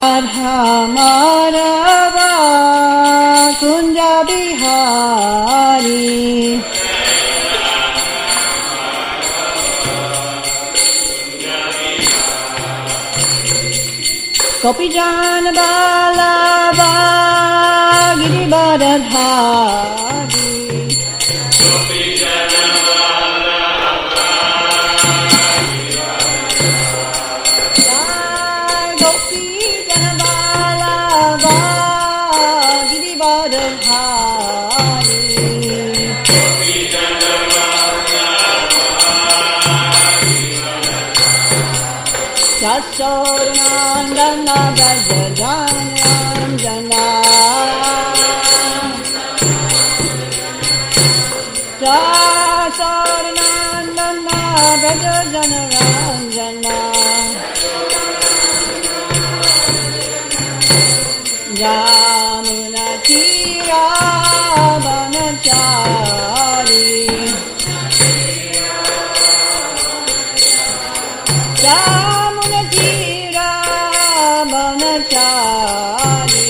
Radha Madhava Kunja Bihari Gopi Jana Vallabha Giridharadhari Gopi Jana Vallabha Gopi Jana Vallabha Giridharadhari Gopi Jana Vallabha Yasodhanandana Braja Jananjana Yasodhanandana Braja Jananjana Yamuna Tira Vanachari Yamuna Tira Vanachari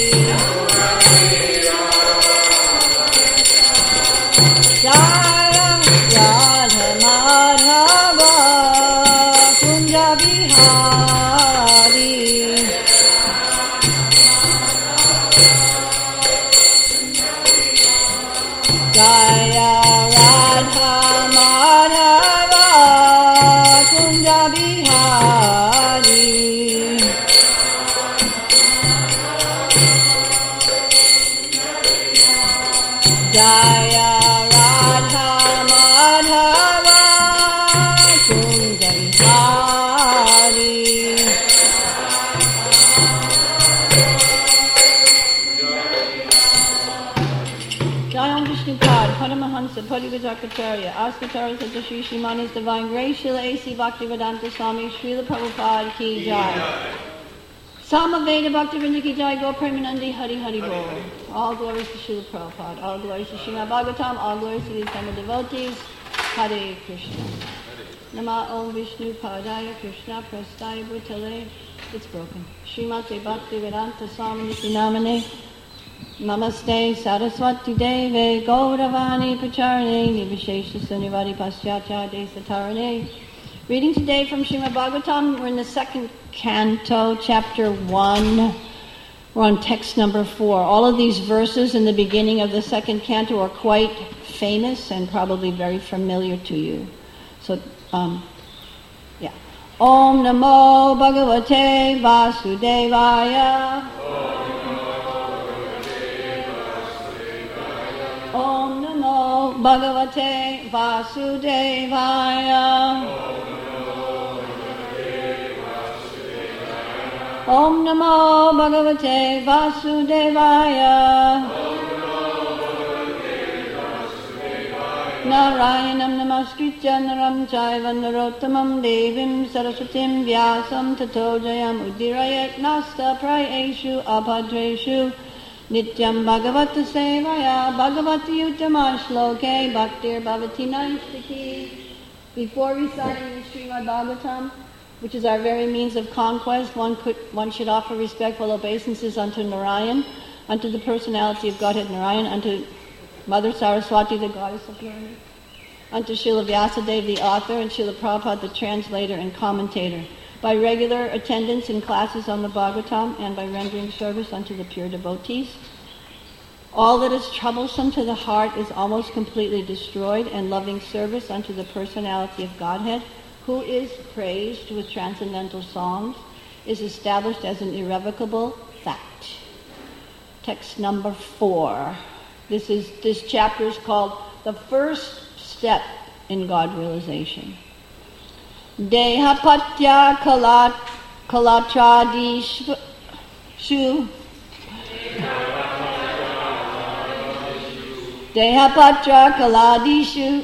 Jaya Radha Madhava Kunja Bihari Jaya Radha Madhava Kunja Bihari Jaya Radha Madhava Kunja Bihari Jayam Vishnupad, Paramahansa, Parivajakatarya, Asvatara Satashi Shrimani's Divine Grace, Srila A.C. Bhaktivedanta Swami, Srila Prabhupada Ki Jai. Samaveda Bhaktivinoda Ki Jai, Go Premanandi, Hari Hari Bol. All glories to Srila Prabhupada, all glories to Srimad Bhagavatam, all glories to the eternal devotees. Hare Krishna. Nama Om Vishnu Padaya Krishna Prastaya Bhutale. It's broken. Srimate Bhaktivedanta Swami Namane. Namaste Saraswati Deve Gauravani Pacharane Nivishesha Sunivadi Paschatya Desatarane. Reading today from Srimad Bhagavatam. We're in the second canto, chapter 1. We're on text number 4. All of these verses in the beginning of the second canto are quite famous and probably very familiar to you. So, yeah. Om Namo Bhagavate Vasudevaya. Om Namo Bhagavate Vasudevaya. Om Namo Bhagavate Vasudevaya. Narayanam Namaskritya Naram Chaiva Narottamam Devim Saraswatim Vyasam Tato Jayam Udirayat Nasta Prayeshu Abhadreshu Nityam Bhagavata Sevaya Bhagavati Uttama Shloke Bhaktir Bhavati Naistiki. Before reciting the Srimad Bhagavatam, which is our very means of conquest, one should offer respectful obeisances unto Narayan, unto the personality of Godhead Narayan, unto Mother Saraswati, the goddess of learning, unto Srila Vyasadeva, the author, and Srila Prabhupada, the translator and commentator, by regular attendance in classes on the Bhagavatam, and by rendering service unto the pure devotees. All that is troublesome to the heart is almost completely destroyed, and loving service unto the personality of Godhead, who is praised with transcendental songs, is established as an irrevocable fact. Text number 4. This chapter is called The First Step in God Realization. Dehapatya kalatradishu Dehapatra kaladishu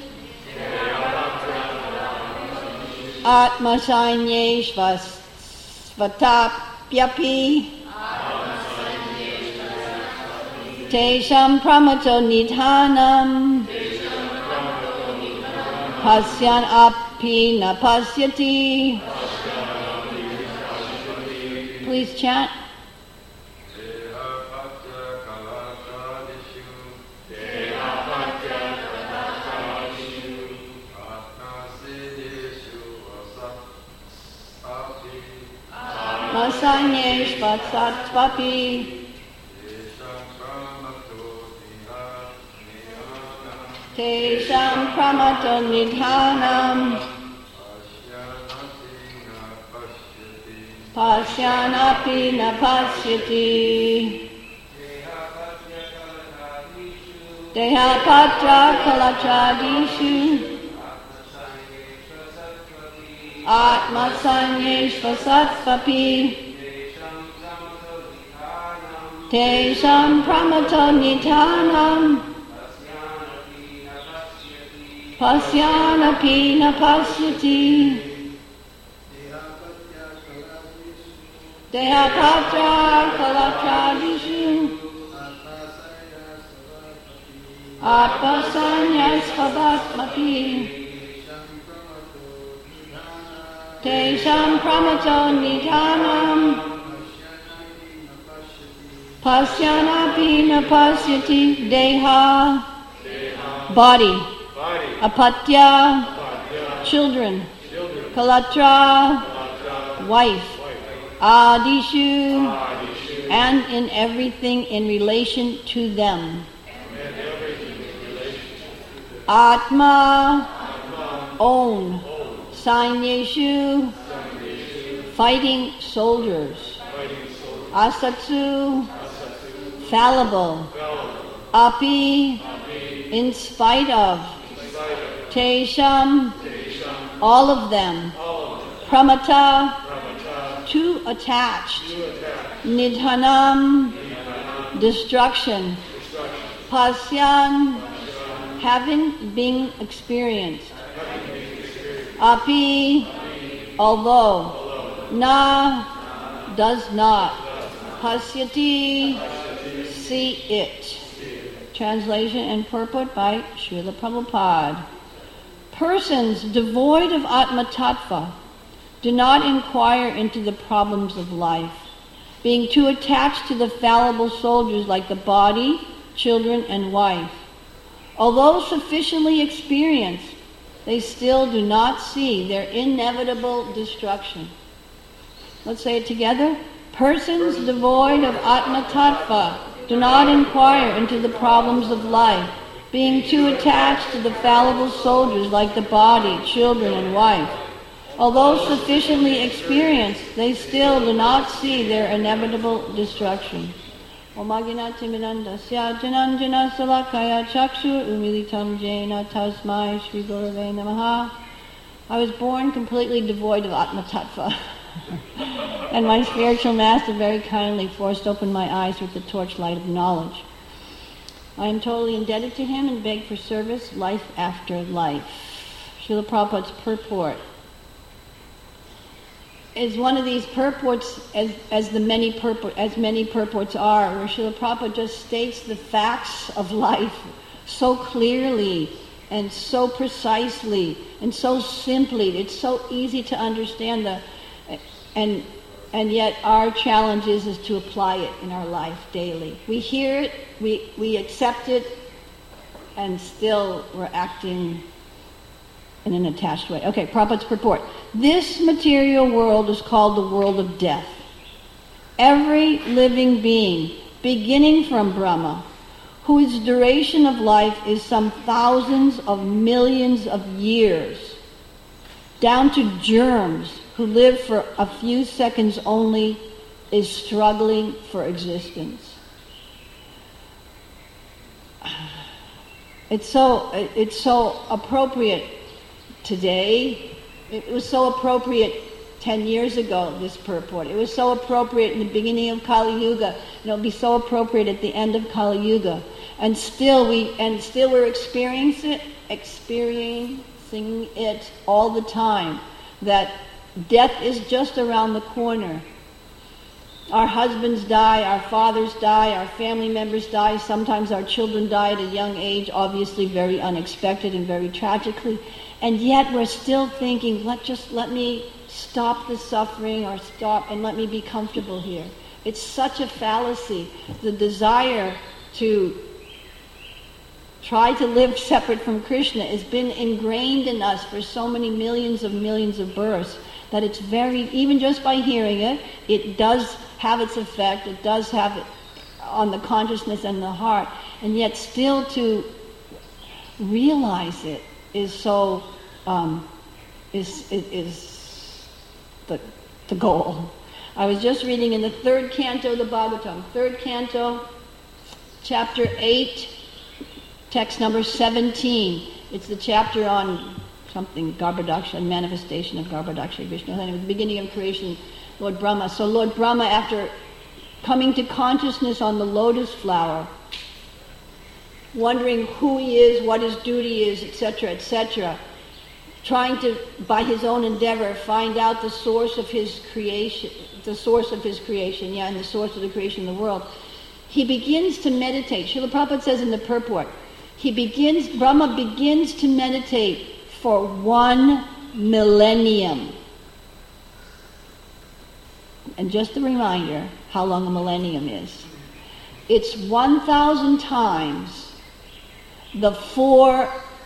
Atmasainyeshvatapyapi Tesham pramato nidhanam Pasyan api na pasyati. Please chant. Atmasanyeshvatsatvapi Tesham Pramato Nidhanam Pasyanapi na pasyati Dehapatra kalachadishu Atmasanyeshvatsatvapi Tesham Pramato Nidhanam Pasyanapi na pasyati Dehapatra kalachadishu Atmasanyeshvatsatvapi Tesham Pramato Nidhanam Pasyanapi na pasyati Deha body Apatya children Kalatra wife Adishu and in everything in relation to them Atma own Sanyeshu fighting soldiers Asatsu fallible Api in spite of Tesham all of them Pramata too attached Nidhanam destruction Pasyan having been experienced Api although Na does not Pasyati see it. Translation and purport by Srila Prabhupada. Persons devoid of Atma Tattva do not inquire into the problems of life, being too attached to the fallible soldiers like the body, children, and wife. Although sufficiently experienced, they still do not see their inevitable destruction. Let's say it together. Persons devoid of Atma Tattva do not inquire into the problems of life, being too attached to the fallible soldiers like the body, children, and wife. Although sufficiently experienced, they still do not see their inevitable destruction. Omagina Timirandasya Jananjana Salakaya Chakshur Umilitam Jena Tasmai Shri Gurave Namaha. I was born completely devoid of Atma Tattva. And my spiritual master very kindly forced open my eyes with the torchlight of knowledge. I am totally indebted to him and beg for service life after life. Srila Prabhupada's purport is one of these purports, as many purports are, where Srila Prabhupada just states the facts of life so clearly and so precisely and so simply. It's so easy to understand and yet our challenge is to apply it in our life daily. We hear it, we accept it, and still we're acting in an attached way. Okay, Prabhupada's purport. This material world is called the world of death. Every living being, beginning from Brahma, whose duration of life is some thousands of millions of years, down to germs who live for a few seconds only, is struggling for existence. It's so appropriate today. It was so appropriate 10 years ago, this purport. It was so appropriate in the beginning of Kali Yuga, and it'll be so appropriate at the end of Kali Yuga. And still we're experiencing it all the time, that death is just around the corner. Our husbands die, our fathers die, our family members die, sometimes our children die at a young age, obviously very unexpected and very tragically. And yet we're still thinking, let me stop the suffering and let me be comfortable here. It's such a fallacy. The desire to try to live separate from Krishna has been ingrained in us for so many millions of births that it's very, even just by hearing it, it does have its effect, it does have it on the consciousness and the heart, and yet still to realize it is so, is the goal. I was just reading in the 3rd canto of the Bhagavatam, 3rd canto, chapter 8, text number 17. It's the chapter on something, Garbhodaksha, manifestation of Garbhodaksha Vishnu. And it was the beginning of creation, Lord Brahma. So Lord Brahma, after coming to consciousness on the lotus flower, wondering who he is, what his duty is, etc., trying to, by his own endeavor, find out the source of his creation, and the source of the creation of the world, he begins to meditate. Srila Prabhupada says in the purport, Brahma begins to meditate for 1 millennium. And just a reminder how long a millennium is. It's 1,000 times the 4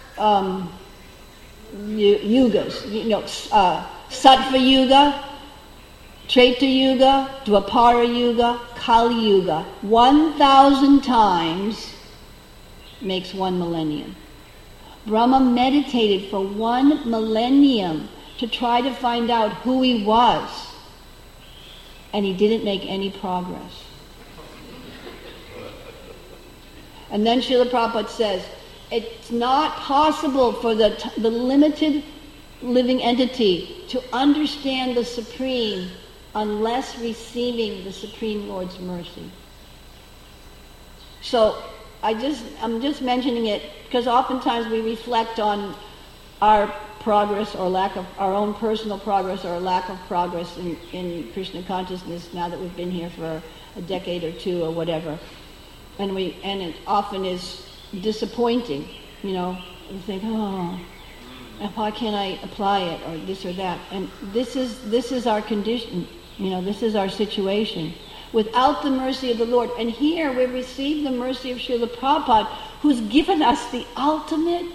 yugas, Sattva Yuga, Treta Yuga, Dwapara Yuga, Kali Yuga. 1,000 times makes 1 millennium. Brahma meditated for 1 millennium to try to find out who he was, and he didn't make any progress. And then Srila Prabhupada says, it's not possible for the limited living entity to understand the Supreme unless receiving the Supreme Lord's mercy. So I'm just mentioning it because oftentimes we reflect on our progress or lack of our own personal progress or lack of progress in Krishna consciousness now that we've been here for a decade or 2 or whatever. And it often is disappointing, you know. You think, oh, why can't I apply it, or this or that? And this is our condition, you know. This is our situation. Without the mercy of the Lord, and here we receive the mercy of Srila Prabhupada, who's given us the ultimate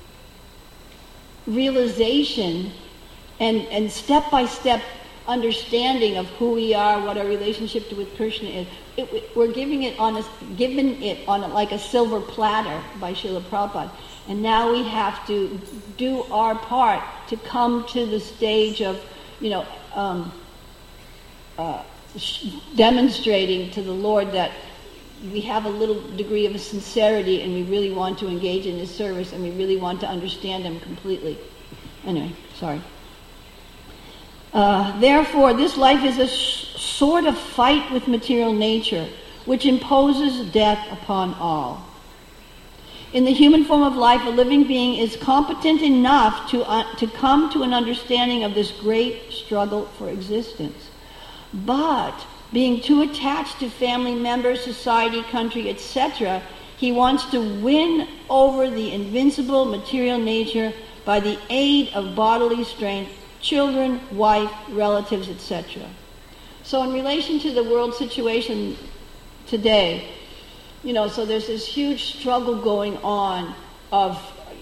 realization and step-by-step understanding of who we are, what our relationship with Krishna is. We're given it on like a silver platter by Srila Prabhupada. And now we have to do our part to come to the stage of, you know, demonstrating to the Lord that we have a little degree of a sincerity and we really want to engage in His service and we really want to understand Him completely. Anyway, sorry. Therefore, this life is a sort of fight with material nature, which imposes death upon all. In the human form of life, a living being is competent enough to come to an understanding of this great struggle for existence. But being too attached to family members, society, country, etc., he wants to win over the invincible material nature by the aid of bodily strength, children, wife, relatives, etc. So in relation to the world situation today, you know, so there's this huge struggle going on of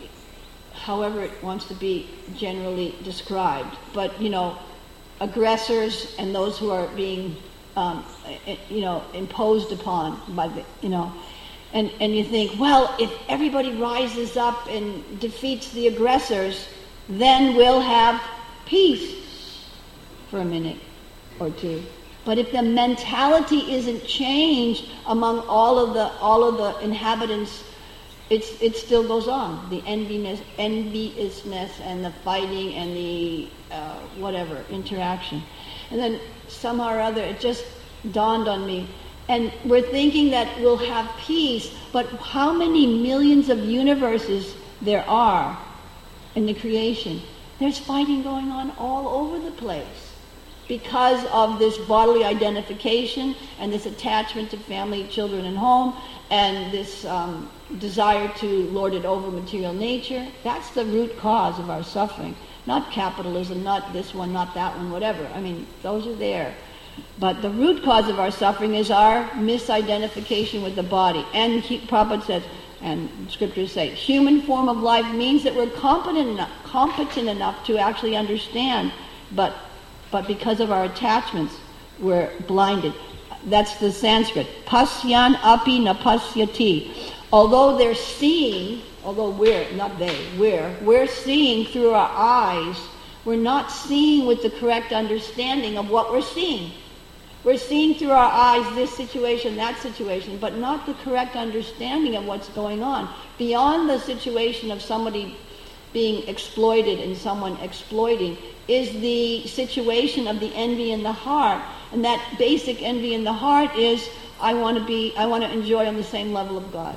however it wants to be generally described, but, you know, aggressors and those who are being, you know, imposed upon by the, you know, and you think, well, if everybody rises up and defeats the aggressors, then we'll have peace for a minute or 2. But if the mentality isn't changed among all of the inhabitants, it still goes on. The enviousness and the fighting and the whatever interaction. And then somehow or other, it just dawned on me. And we're thinking that we'll have peace, but how many millions of universes there are in the creation? There's fighting going on all over the place because of this bodily identification and this attachment to family, children, and home, and this desire to lord it over material nature. That's the root cause of our suffering. Not capitalism, not this one, not that one, whatever. I mean, those are there. But the root cause of our suffering is our misidentification with the body. And Prabhupada says, and scriptures say, human form of life means that we're competent enough to actually understand, but but because of our attachments, we're blinded. That's the Sanskrit. Pasyan api na pasyati. Although they're seeing, although we're seeing through our eyes, we're not seeing with the correct understanding of what we're seeing. We're seeing through our eyes this situation, that situation, but not the correct understanding of what's going on. Beyond the situation of somebody being exploited and someone exploiting is the situation of the envy in the heart. And that basic envy in the heart is, I want to enjoy on the same level of God.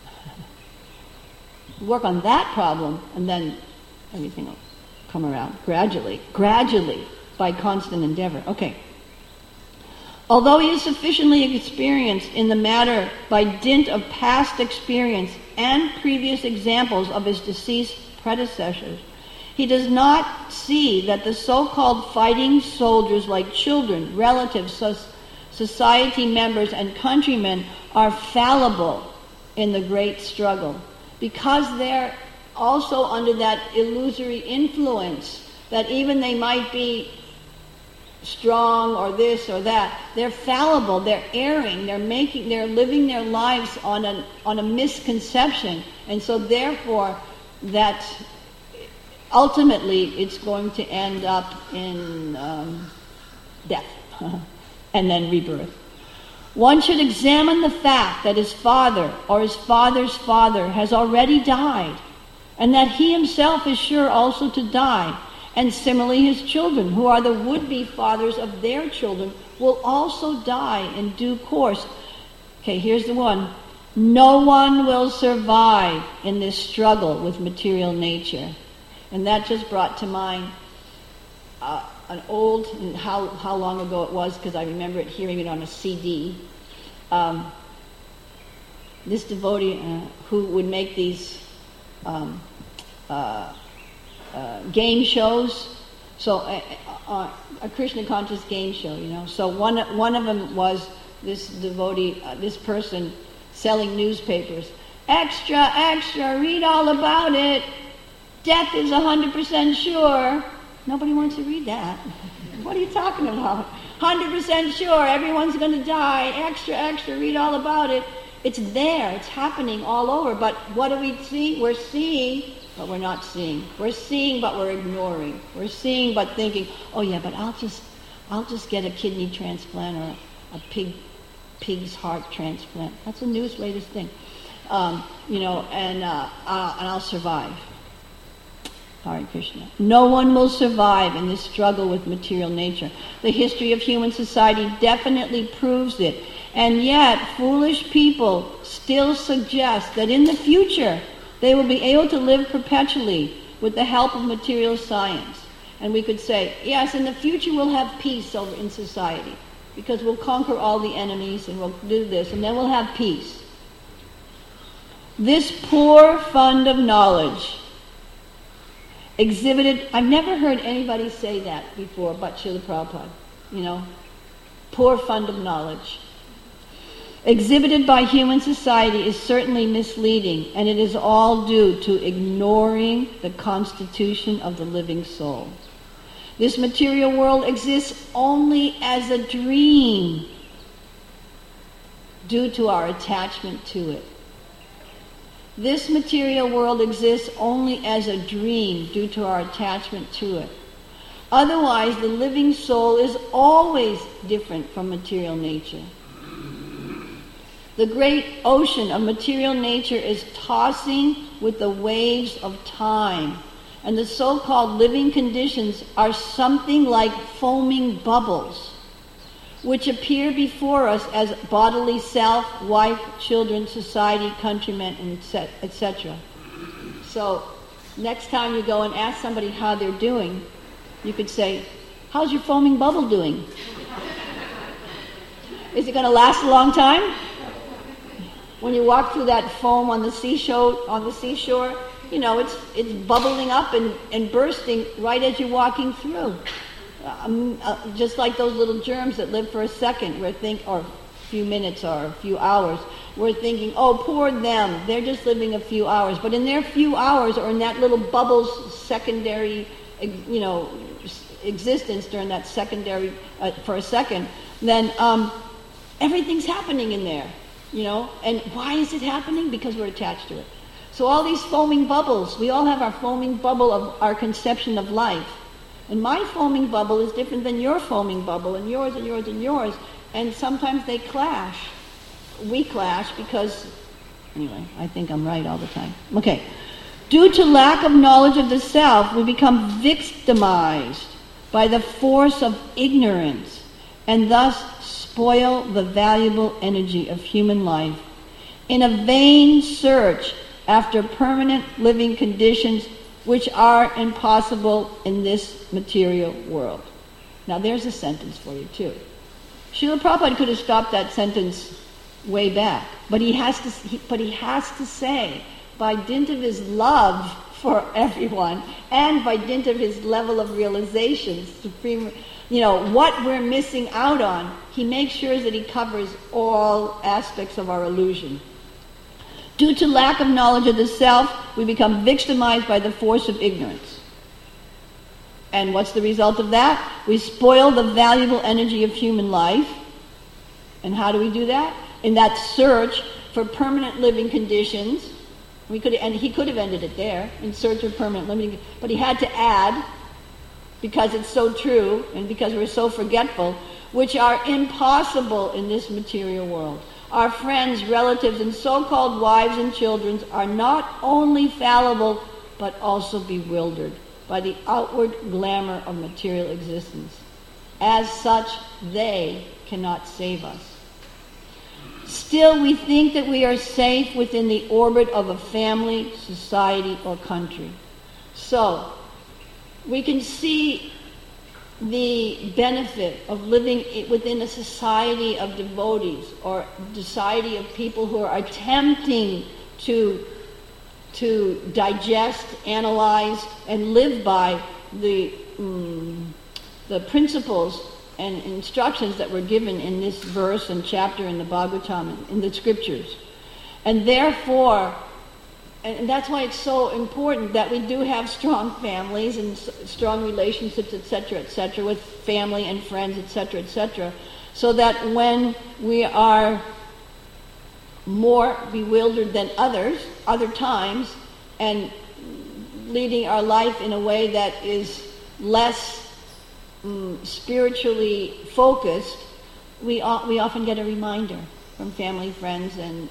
Work on that problem, and then everything will come around gradually, by constant endeavor. Okay. Although he is sufficiently experienced in the matter by dint of past experience and previous examples of his deceased predecessors, he does not see that the so-called fighting soldiers, like children, relatives, society members, and countrymen, are fallible in the great struggle, because they're also under that illusory influence that even they might be strong or this or that, they're fallible, they're erring, they're living their lives on a misconception, and so therefore that ultimately it's going to end up in death and then rebirth. One should examine the fact that his father or his father's father has already died, and that he himself is sure also to die. And similarly his children, who are the would-be fathers of their children, will also die in due course. Okay, here's the one. No one will survive in this struggle with material nature. And that just brought to mind an old, how long ago it was, because I remember hearing it on a CD. This devotee who would make these game shows, so a Krishna conscious game show, So one of them was this devotee, this person selling newspapers. Extra, extra, read all about it. Death is 100% sure. Nobody wants to read that. What are you talking about? 100% sure, everyone's going to die. Extra, extra, read all about it. It's there, it's happening all over. But what do we see? We're seeing, but we're not seeing. We're seeing, but we're ignoring. We're seeing, but thinking, oh yeah, but I'll just get a kidney transplant or a pig's heart transplant. That's the newest, latest thing. And I'll survive. Hare Krishna. No one will survive in this struggle with material nature. The history of human society definitely proves it. And yet, foolish people still suggest that in the future they will be able to live perpetually with the help of material science. And we could say, yes, in the future we'll have peace over in society, because we'll conquer all the enemies and we'll do this, and then we'll have peace. This poor fund of knowledge exhibited, I've never heard anybody say that before but Srila Prabhupada, poor fund of knowledge, exhibited by human society is certainly misleading, and it is all due to ignoring the constitution of the living soul. This material world exists only as a dream due to our attachment to it. This material world exists only as a dream due to our attachment to it. Otherwise, the living soul is always different from material nature. The great ocean of material nature is tossing with the waves of time, and the so-called living conditions are something like foaming bubbles, which appear before us as bodily self, wife, children, society, countrymen, etc. So, next time you go and ask somebody how they're doing, you could say, how's your foaming bubble doing? Is it going to last a long time? When you walk through that foam on the seashore, it's bubbling up and bursting right as you're walking through. Just like those little germs that live for a second, or a few minutes or a few hours. We're thinking, oh, poor them, they're just living a few hours. But in their few hours, or in that little bubble's secondary, existence during that secondary, for a second, then everything's happening in there, you know. And why is it happening? Because we're attached to it. So all these foaming bubbles, we all have our foaming bubble of our conception of life. And my foaming bubble is different than your foaming bubble, and yours and yours and yours. And sometimes they clash. We clash because, anyway, I think I'm right all the time. Okay. Due to lack of knowledge of the self, we become victimized by the force of ignorance and thus spoil the valuable energy of human life in a vain search after permanent living conditions which are impossible in this material world. Now there's a sentence for you too. Srila Prabhupada could have stopped that sentence way back, but he has to say, by dint of his love for everyone and by dint of his level of realization, supreme, you know, what we're missing out on, he makes sure that he covers all aspects of our illusion. Due to lack of knowledge of the self, we become victimized by the force of ignorance. And what's the result of that? We spoil the valuable energy of human life. And how do we do that? In that search for permanent living conditions. He could have ended it there, in search of permanent living, but he had to add, because it's so true, and because we're so forgetful, which are impossible in this material world. Our friends, relatives, and so-called wives and children are not only fallible, but also bewildered by the outward glamour of material existence. As such, they cannot save us. Still, we think that we are safe within the orbit of a family, society, or country. So, we can see the benefit of living within a society of devotees or a society of people who are attempting to digest, analyze, and live by the principles and instructions that were given in this verse and chapter in the Bhagavatam, in the scriptures. And therefore, and that's why it's so important that we do have strong families and strong relationships, etc., with family and friends, etc., so that when we are more bewildered than other times, and leading our life in a way that is less spiritually focused, we often get a reminder from family, friends, and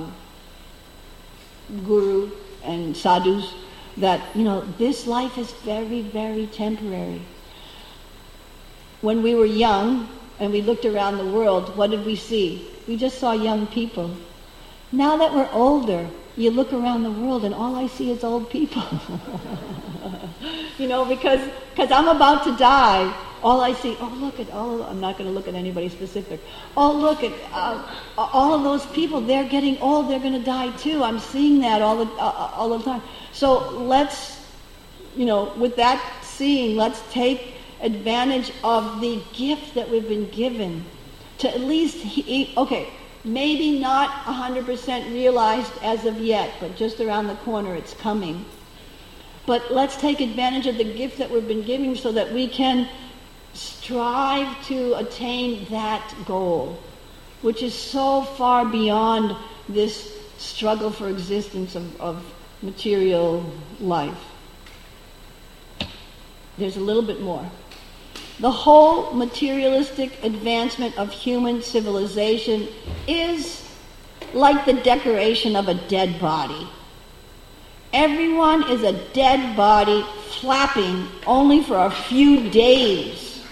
guru and sadhus that, you know, this life is very, very temporary. When we were young and we looked around the world, what did we see? We just saw young people. Now that we're older, you look around the world and all I see is old people. You know, because I'm about to die, all I see, I'm not going to look at anybody specific. Oh, look at all of those people, they're getting old, they're going to die too. I'm seeing that all the time. So let's, you know, with that seeing, let's take advantage of the gift that we've been given to at least, maybe not 100% realized as of yet, but just around the corner it's coming. But let's take advantage of the gift that we've been given so that we can strive to attain that goal, which is so far beyond this struggle for existence of material life. There's a little bit more. The whole materialistic advancement of human civilization is like the decoration of a dead body. Everyone is a dead body flapping only for a few days.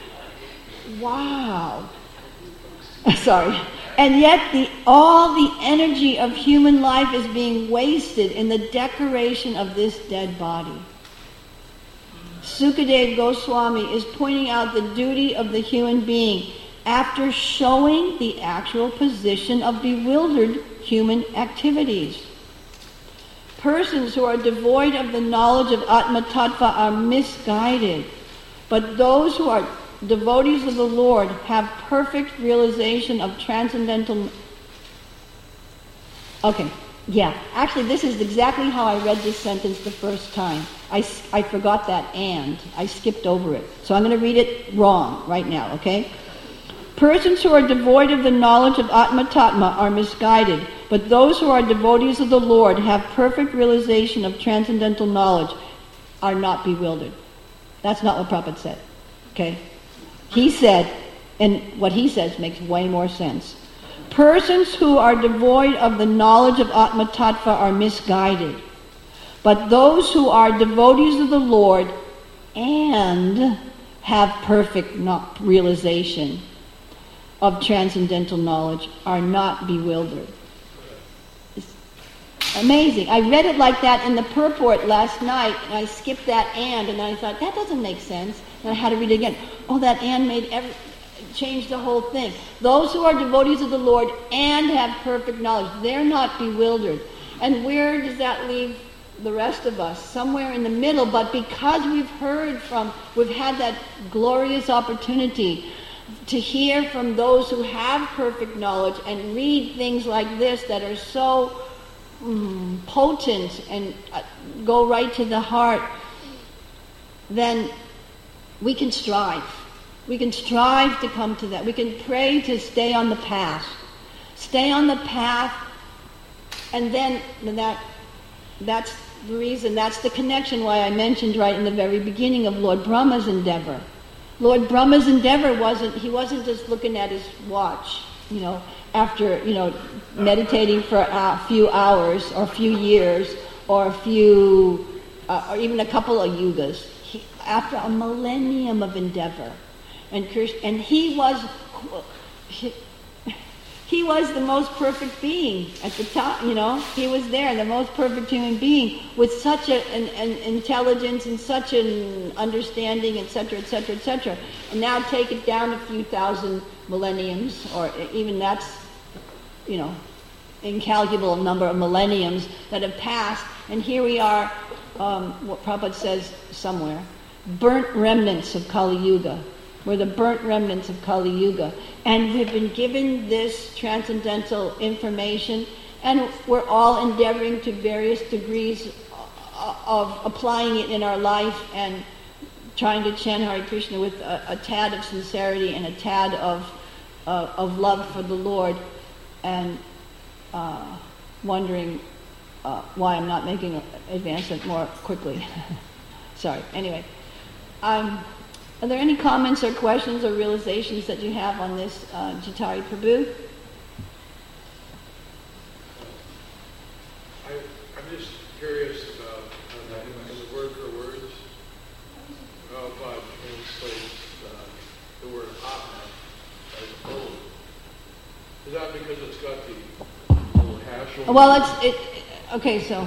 Wow. Sorry. And yet all the energy of human life is being wasted in the decoration of this dead body. Sukadeva Goswami is pointing out the duty of the human being after showing the actual position of bewildered human activities. Persons who are devoid of the knowledge of Atma Tattva are misguided, but those who are devotees of the Lord have perfect realization of transcendental... Okay, Yeah, actually this is exactly how I read this sentence the first time. I forgot that and. I skipped over it. So I'm going to read it wrong right now, okay? Persons who are devoid of the knowledge of Atma Tatma are misguided, but those who are devotees of the Lord have perfect realization of transcendental knowledge are not bewildered. That's not what Prabhupada said, okay? He said, and what he says makes way more sense. Persons who are devoid of the knowledge of Atma Tattva are misguided, but those who are devotees of the Lord and have perfect realization of transcendental knowledge are not bewildered. It's amazing. I read it like that in the purport last night, and I skipped that and I thought, that doesn't make sense. And I had to read it again. Oh, that and changed the whole thing. Those who are devotees of the Lord and have perfect knowledge, they're not bewildered. And where does that leave the rest of us? Somewhere in the middle, but because we've had that glorious opportunity to hear from those who have perfect knowledge and read things like this that are so potent and go right to the heart, then we can strive. We can strive to come to that. We can pray to stay on the path. Stay on the path, and then that's the reason, that's the connection why I mentioned right in the very beginning of Lord Brahma's endeavor. Lord Brahma's endeavor wasn't just looking at his watch, after, meditating for a few hours or a few years or or even a couple of yugas. After a millennium of endeavor. And he was the most perfect being at the top, he was there, the most perfect human being with such an intelligence and such an understanding, etc., etc., etc. And now take it down a few thousand millenniums, or even that's, incalculable number of millenniums that have passed, and here we are, what Prabhupada says somewhere, burnt remnants of Kali Yuga. We're the burnt remnants of Kali Yuga. And we've been given this transcendental information, and we're all endeavoring to various degrees of applying it in our life and trying to chant Hare Krishna with a tad of sincerity and a tad of love for the Lord, and wondering why I'm not making advancement more quickly. Sorry. Anyway. Are there any comments or questions or realizations that you have on this, Jitari Prabhu? I'm just curious about the word for words. Prabhupada translates the word Atma as own. Is that because it's got the little hash on it? Well, okay, so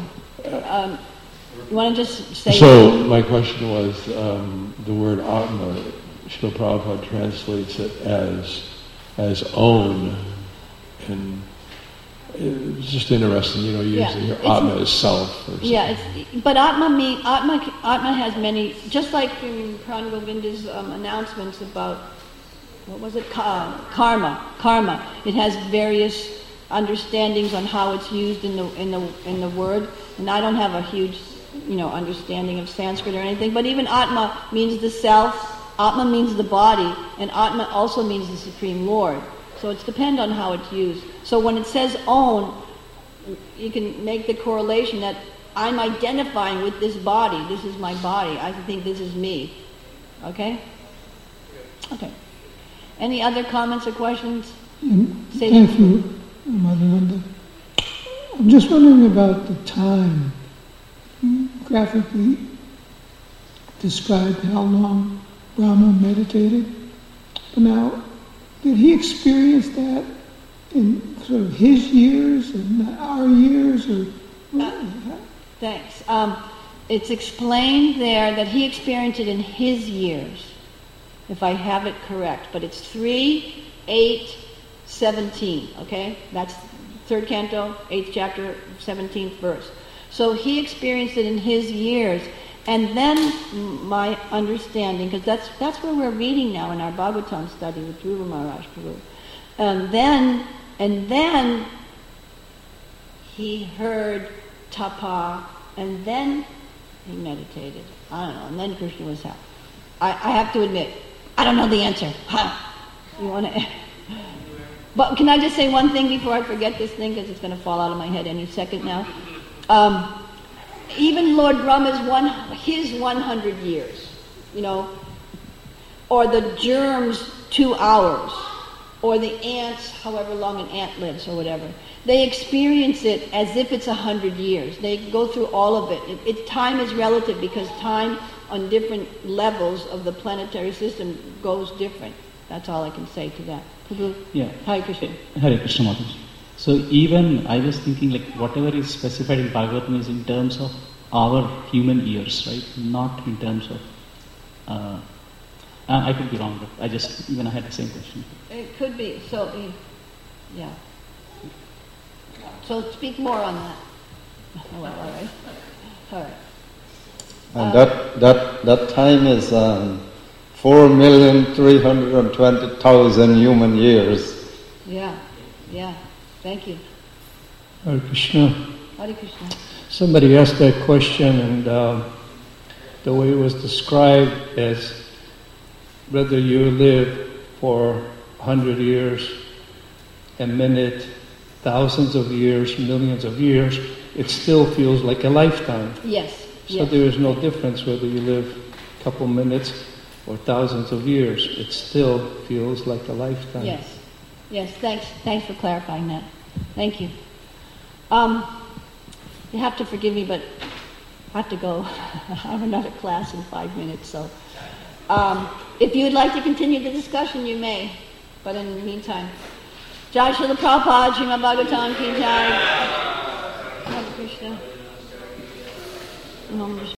you want to just say... So my question was, the word Atma, Srila Prabhupada translates it as own, and it's just interesting, using your Atma as self. Yeah, but Atma has many, just like in Pran Govinda's announcements about, what was it, karma. It has various understandings on how it's used in the word, and I don't have a huge understanding of Sanskrit or anything, but even Atma means the self, Atma means the body, and Atma also means the Supreme Lord. So it depends on how it's used. So when it says own, you can make the correlation that I'm identifying with this body. This is my body. I think this is me. Okay? Okay. Any other comments or questions? Thank you, Madhavendra. I'm just wondering about the time. Graphically described how long Brahma meditated. But now, did he experience that in sort of his years and our years, or? Thanks. It's explained there that he experienced it in his years, if I have it correct. But it's 3, 8, 17. Okay, that's 3rd canto, 8th chapter, 17th verse. So he experienced it in his years, and then my understanding, because that's where we're reading now in our Bhagavatam study with Dhruva Maharaj Prabhu, and then he heard tapa, and then he meditated. I don't know, and then Krishna was happy. I have to admit, I don't know the answer. You want to? But can I just say one thing before I forget this thing, because it's going to fall out of my head any second now? Even Lord Brahma's his 100 years, or the germs 2 hours, or the ants, however long an ant lives or whatever, they experience it as if it's 100 years. They go through all of it. Time is relative because time on different levels of the planetary system goes different. That's all I can say to that. Prabhu? Yeah. Hare Krishna. Hare Krishna Mataji. So even I was thinking like whatever is specified in Bhagavatam is in terms of our human years, right? Not in terms of... I could be wrong, but I had the same question. It could be. So, yeah. So speak more on that. Well, all right. All right. And that time is 4,320,000 human years. Yeah. Thank you. Hare Krishna. Hare Krishna. Somebody asked that question, and the way it was described as whether you live for 100 years, a minute, thousands of years, millions of years, it still feels like a lifetime. Yes. So there is no difference whether you live a couple minutes or thousands of years. It still feels like a lifetime. Yes. Thanks for clarifying that. Thank you. You have to forgive me, but I have to go. I have another class in 5 minutes, so if you would like to continue the discussion, you may. But in the meantime, Jai Srila Prabhupada, Srimad Bhagavatam Ki Jai. Hare Krishna.